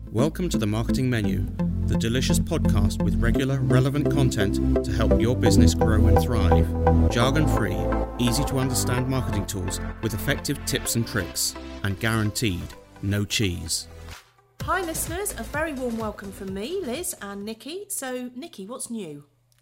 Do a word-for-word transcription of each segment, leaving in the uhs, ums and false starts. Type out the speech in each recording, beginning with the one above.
Welcome to the Marketing Menu, the delicious podcast with regular, relevant content to help your business grow and thrive. Jargon-free, easy to understand marketing tools with effective tips and tricks, and guaranteed no cheese. Hi listeners, a very warm welcome from me, Liz and Nikki. So Nikki, what's new?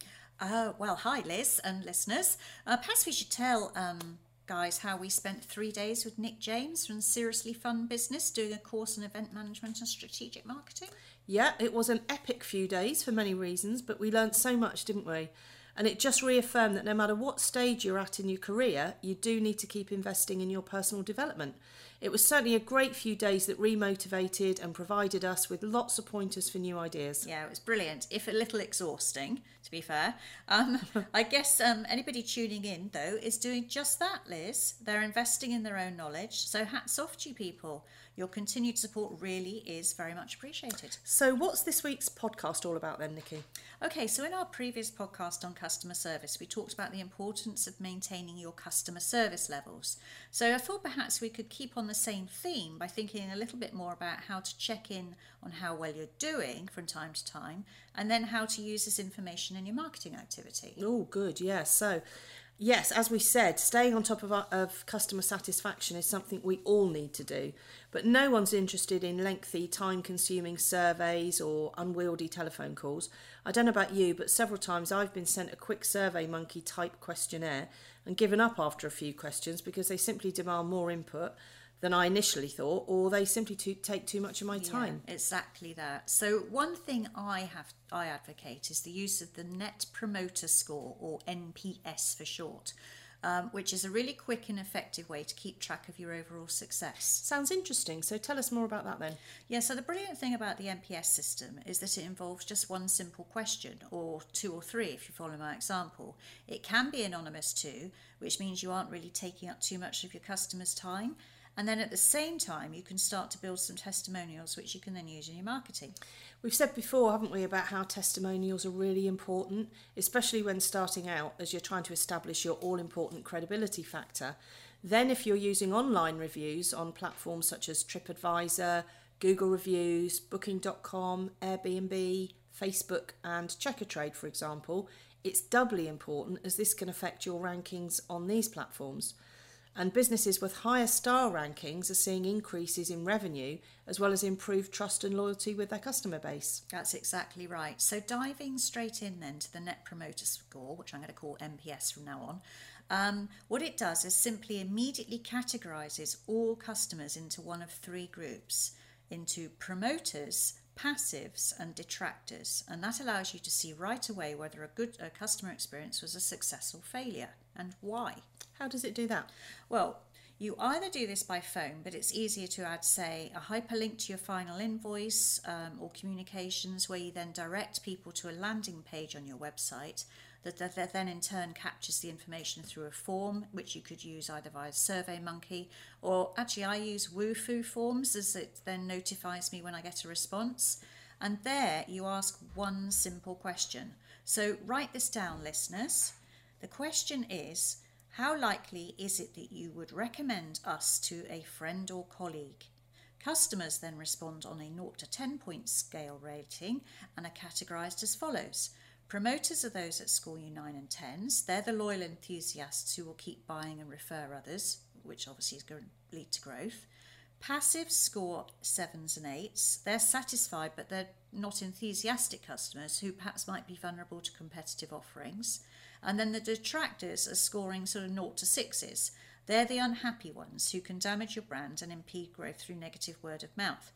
Uh, well, hi Liz and listeners. Uh, perhaps we should tell um, guys how we spent three days with Nick James from Seriously Fun Business doing a course in event management and strategic marketing. Yeah, it was an epic few days for many reasons, but we learned so much, didn't we? And it just reaffirmed that no matter what stage you're at in your career, you do need to keep investing in your personal development. It was certainly a great few days that remotivated and provided us with lots of pointers for new ideas. Yeah, it was brilliant, if a little exhausting, to be fair. Um, I guess um, anybody tuning in, though, is doing just that, Liz. They're investing in their own knowledge, so hats off to you people. Your continued support really is very much appreciated. So what's this week's podcast all about then, Nikki? Okay, so in our previous podcast on customer service, we talked about the importance of maintaining your customer service levels. So I thought perhaps we could keep on the same theme by thinking a little bit more about how to check in on how well you're doing from time to time, and then how to use this information in your marketing activity. Oh, good, yes. So, yes, as we said, staying on top of, our, of customer satisfaction is something we all need to do. But no one's interested in lengthy, time-consuming surveys or unwieldy telephone calls. I don't know about you, but several times I've been sent a quick SurveyMonkey type questionnaire and given up after a few questions because they simply demand more input than I initially thought, or they simply to take too much of my time. Yeah, exactly that. So one thing I have I advocate is the use of the Net Promoter Score, or N P S for short, um, which is a really quick and effective way to keep track of your overall success. Sounds interesting. So tell us more about that then. Yeah, so the brilliant thing about the N P S system is that it involves just one simple question, or two or three if you follow my example. It can be anonymous too, which means you aren't really taking up too much of your customers' time. And then at the same time, you can start to build some testimonials, which you can then use in your marketing. We've said before, haven't we, about how testimonials are really important, especially when starting out as you're trying to establish your all-important credibility factor. Then if you're using online reviews on platforms such as TripAdvisor, Google Reviews, Booking dot com, Airbnb, Facebook and Checkatrade, for example, it's doubly important as this can affect your rankings on these platforms. And businesses with higher star rankings are seeing increases in revenue as well as improved trust and loyalty with their customer base. That's exactly right. So diving straight in then to the Net Promoter Score, which I'm going to call N P S from now on, um, what it does is simply immediately categorises all customers into one of three groups, into promoters, passives and detractors, and that allows you to see right away whether a good a customer experience was a success or failure and why. How does it do that? Well, you either do this by phone, but it's easier to add, say, a hyperlink to your final invoice um, or communications where you then direct people to a landing page on your website that, that, that then in turn captures the information through a form, which you could use either via SurveyMonkey, or actually I use Wufoo Forms as it then notifies me when I get a response. And there you ask one simple question. So write this down, listeners. The question is, how likely is it that you would recommend us to a friend or colleague? Customers then respond on a zero to ten point scale rating and are categorised as follows. Promoters are those that score you nine and tens. They're the loyal enthusiasts who will keep buying and refer others, which obviously is going to lead to growth. Passives score sevens and eights. They're satisfied, but they're not enthusiastic customers who perhaps might be vulnerable to competitive offerings. And then the detractors are scoring sort of zero to sixes. They're the unhappy ones who can damage your brand and impede growth through negative word of mouth.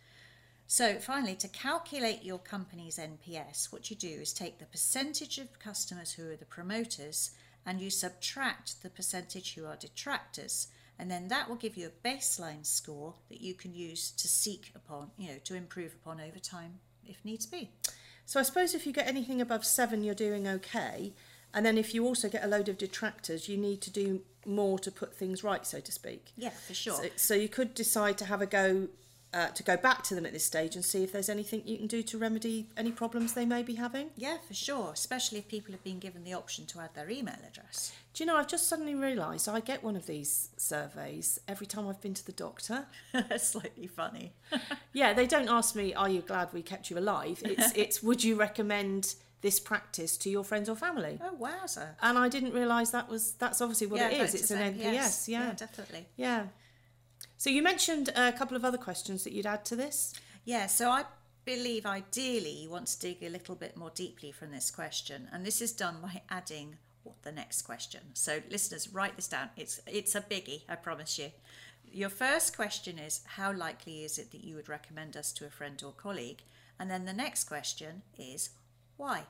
So finally, to calculate your company's N P S, what you do is take the percentage of customers who are the promoters and you subtract the percentage who are detractors. And then that will give you a baseline score that you can use to seek upon, you know, to improve upon over time if needs be. So I suppose if you get anything above seven, you're doing okay. And then if you also get a load of detractors, you need to do more to put things right, so to speak. Yeah, for sure. So, so you could decide to have a go uh, to go back to them at this stage and see if there's anything you can do to remedy any problems they may be having. Yeah, for sure, especially if people have been given the option to add their email address. Do you know, I've just suddenly realised I get one of these surveys every time I've been to the doctor. Slightly funny. Yeah, they don't ask me, are you glad we kept you alive? It's, it's would you recommend this practice to your friends or family? Oh, wowzer. And I didn't realise that was, that's obviously what yeah, it is. It's an N P S. Yeah. yeah, definitely. Yeah. So you mentioned a couple of other questions that you'd add to this. Yeah, so I believe ideally you want to dig a little bit more deeply from this question, and this is done by adding the next question. So listeners, write this down. It's it's a biggie, I promise you. Your first question is, how likely is it that you would recommend us to a friend or colleague? And then the next question is, why?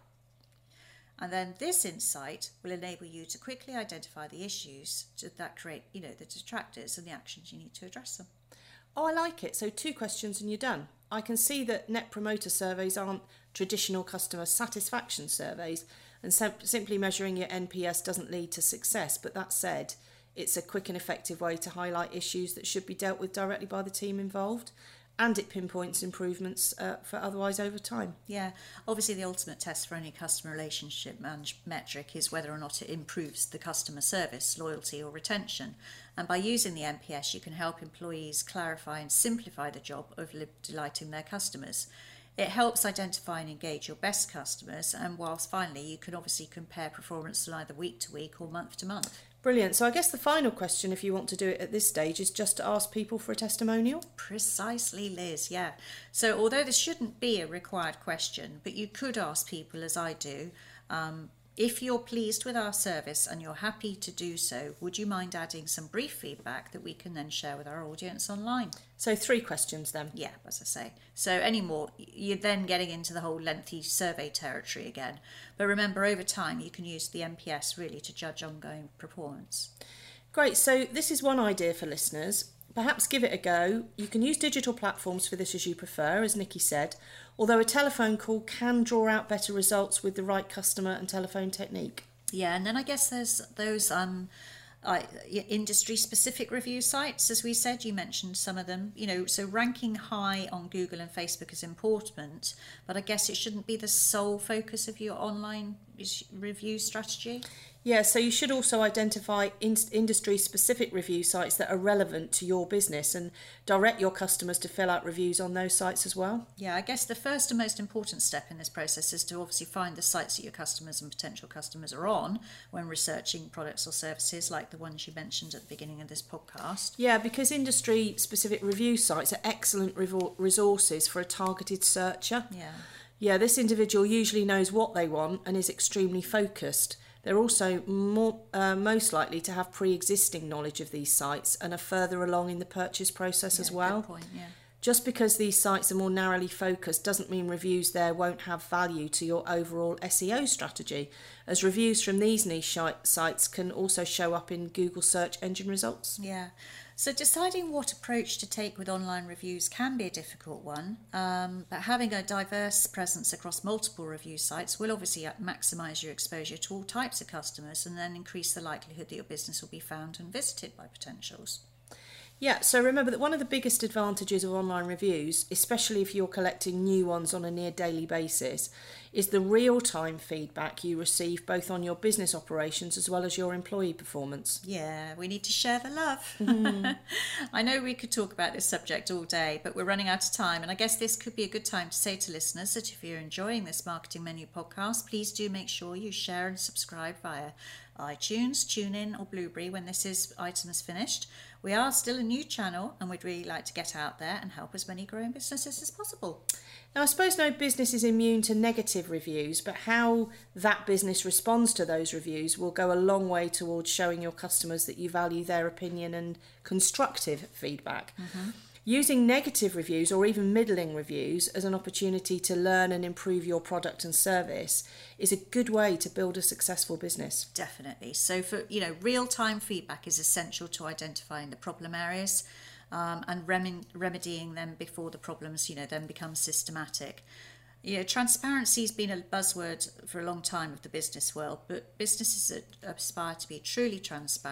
And then this insight will enable you to quickly identify the issues that create, you know, the detractors and the actions you need to address them. Oh, I like it. So two questions and you're done. I can see that Net Promoter surveys aren't traditional customer satisfaction surveys, and sim- simply measuring your N P S doesn't lead to success. But that said, it's a quick and effective way to highlight issues that should be dealt with directly by the team involved, and it pinpoints improvements uh, for otherwise over time. Yeah, obviously the ultimate test for any customer relationship manage- metric is whether or not it improves the customer service, loyalty or retention. And by using the N P S, you can help employees clarify and simplify the job of li- delighting their customers. It helps identify and engage your best customers, and whilst finally you can obviously compare performance either week to week or month to month. Brilliant. So I guess the final question, if you want to do it at this stage, is just to ask people for a testimonial. Precisely, Liz, yeah. So although this shouldn't be a required question, but you could ask people, as I do, um, if you're pleased with our service and you're happy to do so, would you mind adding some brief feedback that we can then share with our audience online? So three questions then. Yeah, as I say. So any more, you're then getting into the whole lengthy survey territory again. But remember, over time, you can use the N P S really to judge ongoing performance. Great. So this is one idea for listeners. Perhaps give it a go. You can use digital platforms for this as you prefer, as Nikki said, although a telephone call can draw out better results with the right customer and telephone technique. Yeah, and then I guess there's those um, uh, industry-specific review sites, as we said. You mentioned some of them. You know, so ranking high on Google and Facebook is important, but I guess it shouldn't be the sole focus of your online review strategy. Yeah, so you should also identify in- industry-specific review sites that are relevant to your business and direct your customers to fill out reviews on those sites as well. Yeah, I guess the first and most important step in this process is to obviously find the sites that your customers and potential customers are on when researching products or services like the ones you mentioned at the beginning of this podcast. Yeah, because industry-specific review sites are excellent revol- resources for a targeted searcher. Yeah. Yeah, this individual usually knows what they want and is extremely focused. They're also more, uh, most likely to have pre-existing knowledge of these sites and are further along in the purchase process Yeah, as well. good point, yeah. Just because these sites are more narrowly focused doesn't mean reviews there won't have value to your overall S E O strategy, as reviews from these niche sites can also show up in Google search engine results. Yeah. So deciding what approach to take with online reviews can be a difficult one, um, but having a diverse presence across multiple review sites will obviously maximise your exposure to all types of customers and then increase the likelihood that your business will be found and visited by potentials. Yeah, so remember that one of the biggest advantages of online reviews, especially if you're collecting new ones on a near daily basis, is the real-time feedback you receive both on your business operations as well as your employee performance. Yeah, we need to share the love. Mm. I know we could talk about this subject all day, but we're running out of time, and I guess this could be a good time to say to listeners that if you're enjoying this Marketing Menu podcast, please do make sure you share and subscribe via iTunes, TuneIn or Blueberry when this is item is finished. We are still a new channel and we'd really like to get out there and help as many growing businesses as possible. Now, I suppose no business is immune to negative reviews, but how that business responds to those reviews will go a long way towards showing your customers that you value their opinion and constructive feedback. Mm-hmm. Using negative reviews or even middling reviews as an opportunity to learn and improve your product and service is a good way to build a successful business. Definitely. So for, you know, real-time feedback is essential to identifying the problem areas um, and rem- remedying them before the problems, you know, then become systematic. You know, transparency has been a buzzword for a long time of the business world, but businesses that aspire to be truly transparent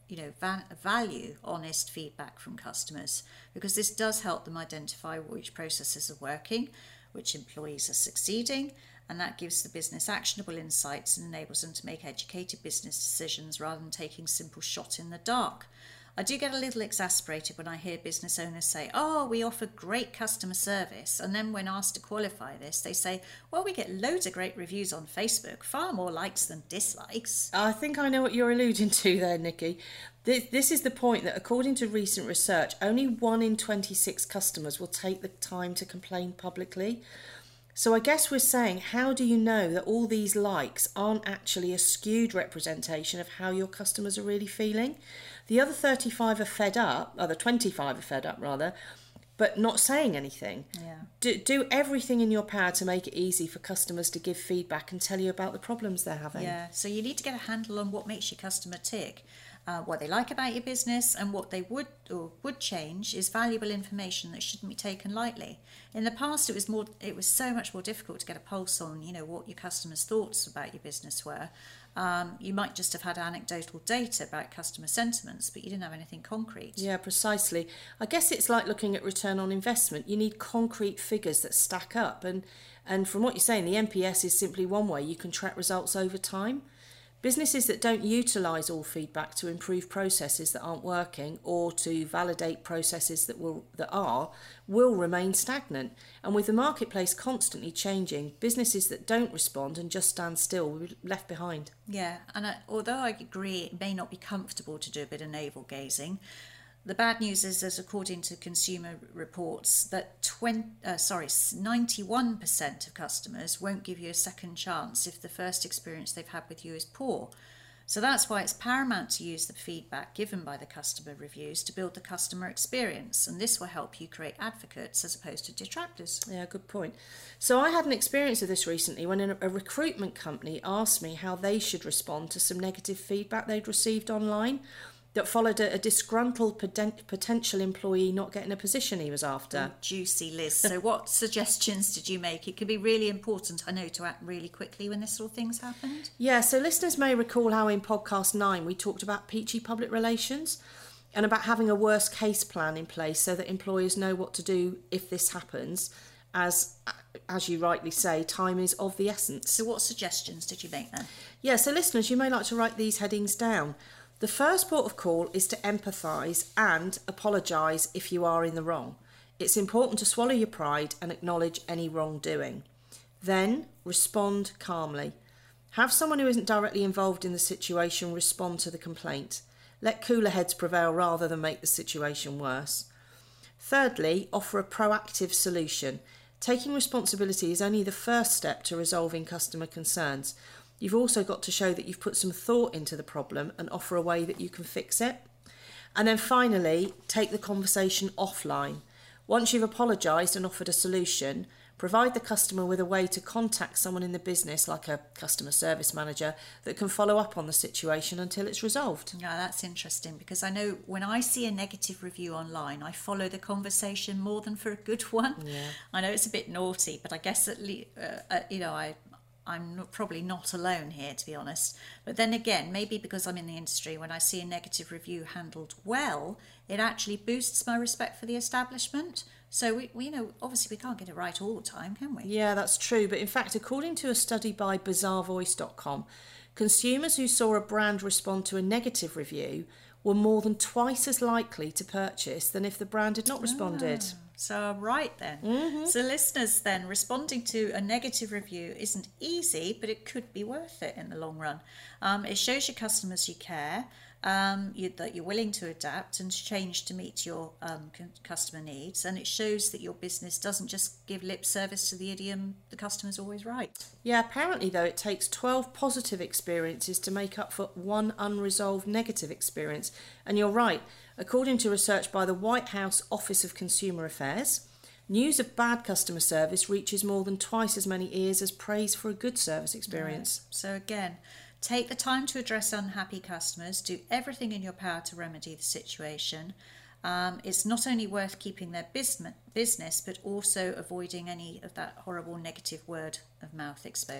you know, va- value honest feedback from customers, because this does help them identify which processes are working, which employees are succeeding, and that gives the business actionable insights and enables them to make educated business decisions rather than taking simple shot in the dark. I do get a little exasperated when I hear business owners say, oh, we offer great customer service. And then when asked to qualify this, they say, well, we get loads of great reviews on Facebook, far more likes than dislikes. I think I know what you're alluding to there, Nikki. This, this is the point that according to recent research, only one in twenty-six customers will take the time to complain publicly. So I guess we're saying, how do you know that all these likes aren't actually a skewed representation of how your customers are really feeling? The other thirty-five are fed up, other twenty-five are fed up rather, but not saying anything. Yeah. Do, do everything in your power to make it easy for customers to give feedback and tell you about the problems they're having. Yeah, so you need to get a handle on what makes your customer tick. Uh, what they like about your business, and what they would or would change is valuable information that shouldn't be taken lightly. In the past, it was more, it was so much more difficult to get a pulse on, you know, what your customers' thoughts about your business were. Um, you might just have had anecdotal data about customer sentiments, but you didn't have anything concrete. Yeah, precisely. I guess it's like looking at return on investment. You need concrete figures that stack up, and and from what you're saying, the N P S is simply one way you can track results over time. Businesses that don't utilise all feedback to improve processes that aren't working or to validate processes that will that are will remain stagnant. And with the marketplace constantly changing, businesses that don't respond and just stand still will be left behind. Yeah, and I, although I agree it may not be comfortable to do a bit of navel gazing, the bad news is that according to Consumer Reports, that twenty, uh, sorry, ninety-one percent of customers won't give you a second chance if the first experience they've had with you is poor. So that's why it's paramount to use the feedback given by the customer reviews to build the customer experience, and this will help you create advocates as opposed to detractors. Yeah, good point. So I had an experience of this recently when a, a recruitment company asked me how they should respond to some negative feedback they'd received online that followed a, a disgruntled poten- potential employee not getting a position he was after. Oh, juicy, Liz. So what suggestions did you make? It can be really important, I know, to act really quickly when this sort of thing's happened. Yeah, so listeners may recall how in podcast nine we talked about peachy public relations and about having a worst case plan in place so that employers know what to do if this happens. As as you rightly say, time is of the essence. So what suggestions did you make then? Yeah, so listeners, you may like to write these headings down. The first port of call is to empathise and apologise if you are in the wrong. It's important to swallow your pride and acknowledge any wrongdoing. Then, respond calmly. Have someone who isn't directly involved in the situation respond to the complaint. Let cooler heads prevail rather than make the situation worse. Thirdly, offer a proactive solution. Taking responsibility is only the first step to resolving customer concerns. You've also got to show that you've put some thought into the problem and offer a way that you can fix it. And then finally, take the conversation offline. Once you've apologised and offered a solution, provide the customer with a way to contact someone in the business, like a customer service manager, that can follow up on the situation until it's resolved. Yeah, that's interesting, because I know when I see a negative review online, I follow the conversation more than for a good one. Yeah. I know it's a bit naughty, but I guess at least, uh, uh, you know, I... I'm not, probably not alone here, to be honest. But then again, maybe because I'm in the industry, when I see a negative review handled well, it actually boosts my respect for the establishment. So, we, we you know, obviously we can't get it right all the time, can we? Yeah, that's true. But in fact, according to a study by bazaar voice dot com, consumers who saw a brand respond to a negative review were more than twice as likely to purchase than if the brand had not responded. Ah. So I'm right then. Mm-hmm. So listeners then, responding to a negative review isn't easy, but it could be worth it in the long run. Um, it shows your customers you care, um, you, that you're willing to adapt and change to meet your um, c- customer needs. And it shows that your business doesn't just give lip service to the idiom, the customer's always right. Yeah, apparently though, it takes twelve positive experiences to make up for one unresolved negative experience. And you're right. According to research by the White House Office of Consumer Affairs, news of bad customer service reaches more than twice as many ears as praise for a good service experience. Right. So again, take the time to address unhappy customers, do everything in your power to remedy the situation. Um, it's not only worth keeping their business, business, but also avoiding any of that horrible negative word of mouth exposure.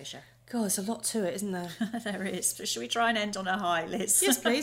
God, there's a lot to it, isn't there? There is. But should we try and end on a high, Liz? Yes, please.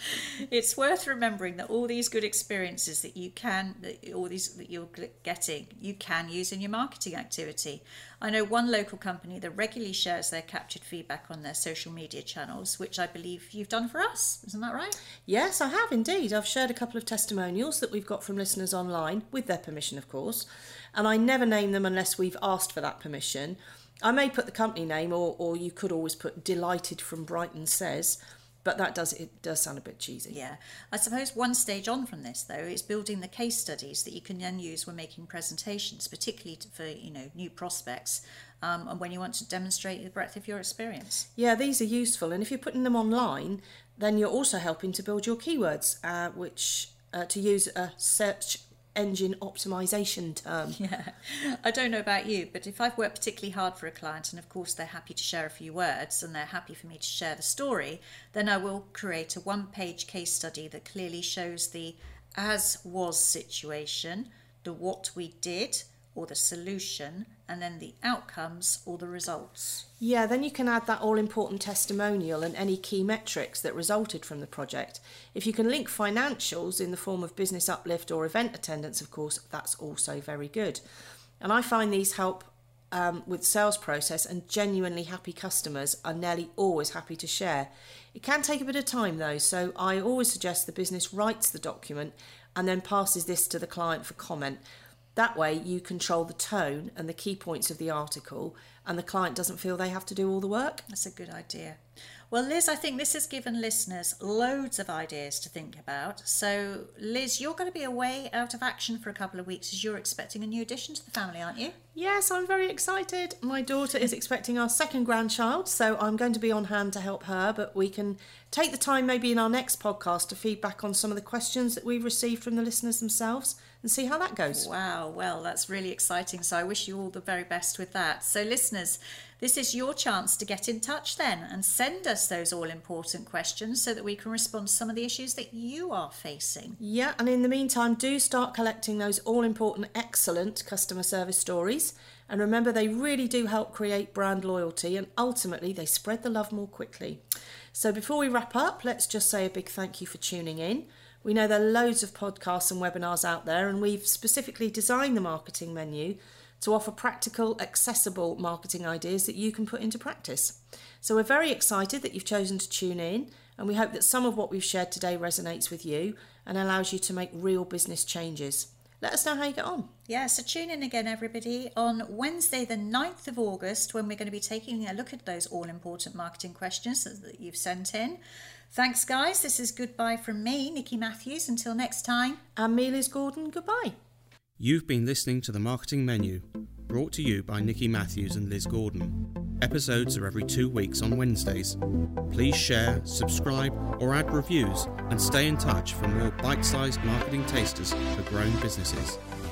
It's worth remembering that all these good experiences that you can, that all these that you're getting, you can use in your marketing activity. I know one local company that regularly shares their captured feedback on their social media channels, which I believe you've done for us. Isn't that right? Yes, I have indeed. I've shared a couple of testimonials that we've got from listeners online, with their permission, of course. And I never name them unless we've asked for that permission. I may put the company name, or, or you could always put Delighted from Brighton Says, but that does it does sound a bit cheesy. Yeah. I suppose one stage on from this, though, is building the case studies that you can then use when making presentations, particularly for, you know, new prospects, um, and when you want to demonstrate the breadth of your experience. Yeah, these are useful, and if you're putting them online, then you're also helping to build your keywords, uh, which, uh, to use a search engine optimization term. Yeah, I don't know about you, but if I've worked particularly hard for a client, and of course they're happy to share a few words and they're happy for me to share the story, then I will create a one-page case study that clearly shows the as was situation, the what we did or the solution, and then the outcomes or the results. Yeah, then you can add that all-important testimonial and any key metrics that resulted from the project. If you can link financials in the form of business uplift or event attendance, of course, that's also very good. And I find these help um, with sales process, and genuinely happy customers are nearly always happy to share. It can take a bit of time though, so I always suggest the business writes the document and then passes this to the client for comment. That way you control the tone and the key points of the article, and the client doesn't feel they have to do all the work. That's a good idea. Well, Liz, I think this has given listeners loads of ideas to think about. So, Liz, you're going to be away out of action for a couple of weeks as you're expecting a new addition to the family, aren't you? Yes, I'm very excited. My daughter is expecting our second grandchild, so I'm going to be on hand to help her, but we can take the time maybe in our next podcast to feedback on some of the questions that we've received from the listeners themselves and see how that goes. Wow, well, that's really exciting. So I wish you all the very best with that. So listeners, this is your chance to get in touch then and send us those all-important questions so that we can respond to some of the issues that you are facing. Yeah, and in the meantime, do start collecting those all-important, excellent customer service stories. And remember, they really do help create brand loyalty, and ultimately they spread the love more quickly. So before we wrap up, let's just say a big thank you for tuning in. We know there are loads of podcasts and webinars out there, and we've specifically designed the marketing menu to offer practical, accessible marketing ideas that you can put into practice. So we're very excited that you've chosen to tune in, and we hope that some of what we've shared today resonates with you and allows you to make real business changes. Let us know how you get on. Yeah, so tune in again, everybody, on Wednesday the ninth of August, when we're going to be taking a look at those all-important marketing questions that you've sent in. Thanks, guys. This is goodbye from me, Nikki Matthews. Until next time. And me, Liz Gordon. Goodbye. You've been listening to The Marketing Menu, brought to you by Nikki Matthews and Liz Gordon. Episodes are every two weeks on Wednesdays. Please share, subscribe, or add reviews, and stay in touch for more bite-sized marketing tasters for growing businesses.